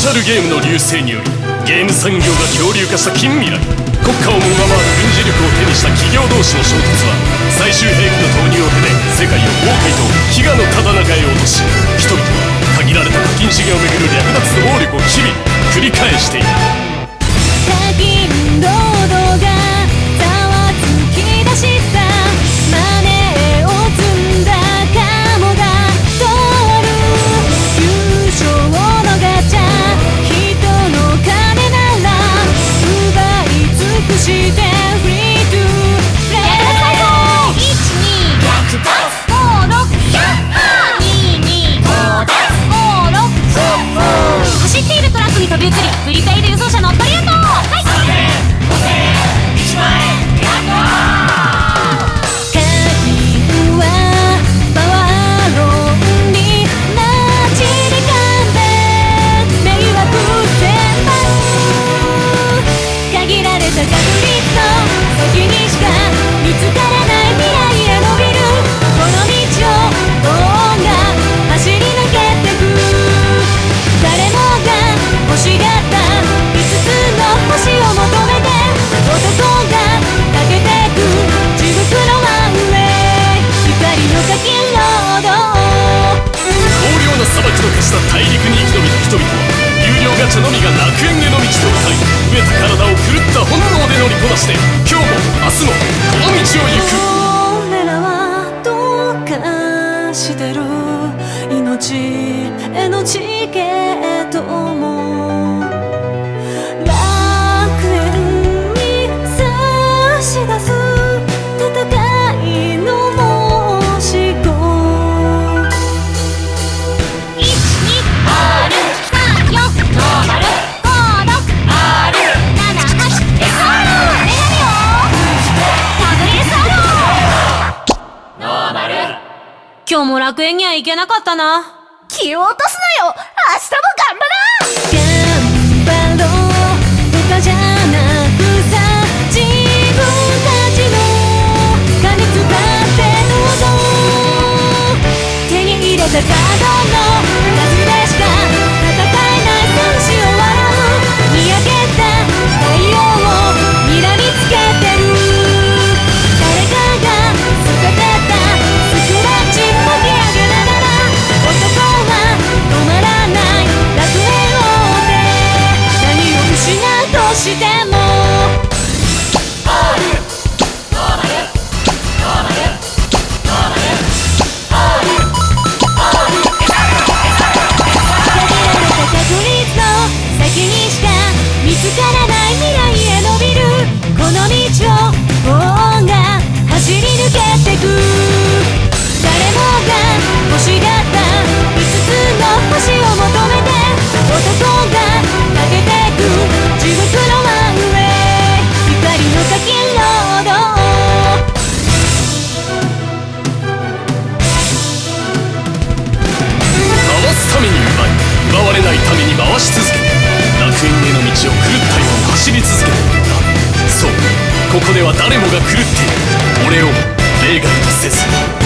シャルゲームの隆盛によりゲーム産業が恐竜化した近未来、国家をも上回る軍事力を手にした企業同士の衝突は最終兵器の投入を経て世界を崩壊と飢餓のただ中へ落とし、人々は限られた課金資源をめぐる略奪と暴力を日々繰り返している。 課金労働がざわつき出したマネーを積んだカモが通る優勝のガチャ、人の金なら奪い尽くしてフリートゥープレイ。1、2、100発登録225発登録走っているトラックに飛び移りプリペイド輸送車乗っ取りやと。 大陸に生き延びた人々は有料ガチャのみが楽園への道と歌い、飢えた体を狂った本能で乗りこなして今日も明日もこの道を行く。 俺らはどうかしてる命へのチケットも楽園に差し出す戦いの申し子。今日も楽園には行けなかったな。 気を落とすなよ、明日も頑張ろう。 頑張ろうとかじゃなくさ、自分たちの金使ってどうぞ。手に入れたカードの数でしか戦えない戦士を笑う。にやけた太陽を睨みつけてる。誰かが捨ててたスクラッチ巻き上げながら、男は止まらない楽園を追って何を失うとしても先にしか見つからない未来へ伸びるこの道を王が走り抜けてく。誰もが欲しがった5つの星を求めて男がかけてく地獄の真上、光の課金労働。 回すために奪われないために回し続けて楽園への道を狂ったように走り続けているんだ。そう、ここでは誰もが狂っている。俺を例外とせず